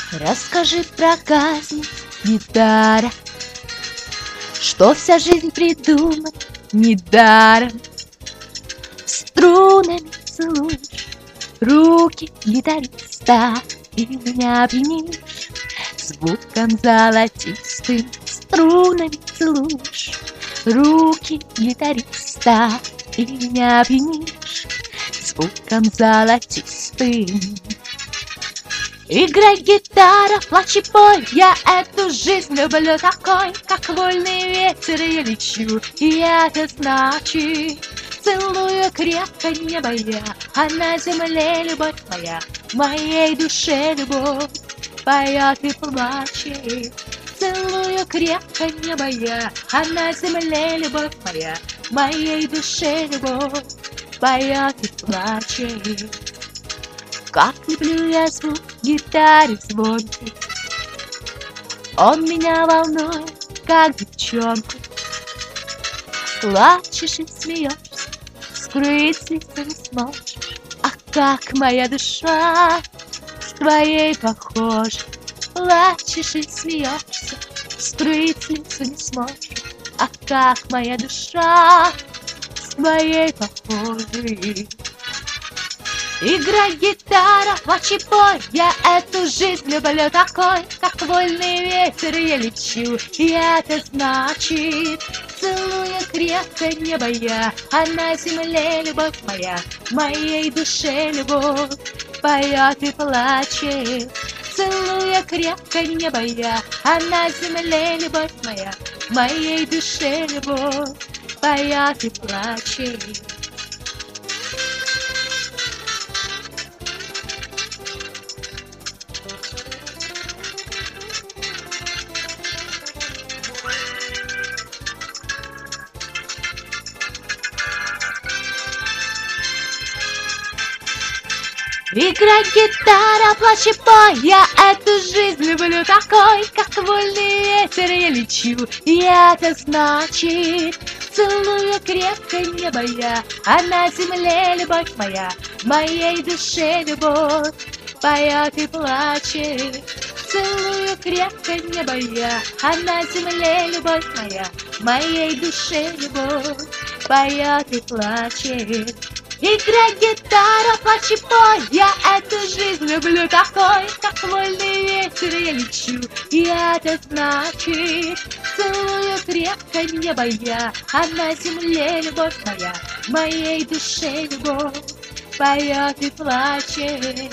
Расскажи, проказник, гитара, что вся жизнь придумана недаром. Струнами целуешь руки гитариста, и меня пьянишь звуком золотистым. Струнами целуешь руки гитариста, и меня пьянишь звуком золотистым. Играй, гитара, плачь и пой, я эту жизнь люблю такой, как вольный ветер я лечу, и это значит, целую крепко небо я, а на земле любовь моя, в моей душе любовь поет и плачет. Целую крепко небо я, а на земле любовь моя, в моей душе любовь поет и плачет. Как люблю я звук гитары звонкий, он меня волнует, как девчонку. Плачешь и смеешься, скрыть с лица не сможешь. А как моя душа с твоей похожа. Плачешь и смеешься, скрыть с лица не сможешь. А как моя душа с твоей похожей. Играй, гитара, плачь и пой, я эту жизнь люблю такой, как вольный ветер я лечу, и это значит, целую крепко небо я, а на земле любовь моя, в моей душе любовь поет и плачет. Целую крепко небо я, а на земле любовь моя, в моей душе любовь поет и плачет. Играй, гитара, плачь и пой, я эту жизнь люблю такой, как вольный ветер я лечу, и это значит, целую крепко небо я, а на земле любовь моя, в моей душе любовь поет и плачет. Целую крепко небо я, а на земле любовь моя, в моей душе любовь поет и плачет. Играй, гитара, плачь и пой, я эту жизнь люблю такой, как вольный ветер я лечу, и это значит, целую крепко небо я, а на земле любовь моя, в моей душе любовь поет и плачет.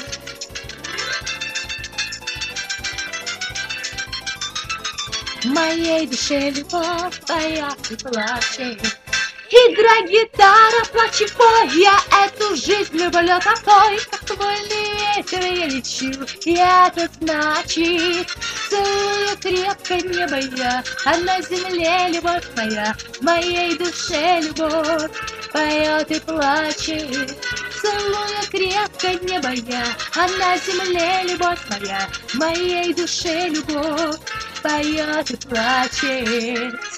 В моей душе любовь поет и плачет. Играй, гитара, плачь и пой, я эту жизнь люблю такой, как вольный ветер я лечу, и это значит, целую крепко небо я, а на земле любовь моя, в моей душе любовь поет и плачет. Целую крепко небо я, а на земле любовь моя, в моей душе любовь поет и плачет.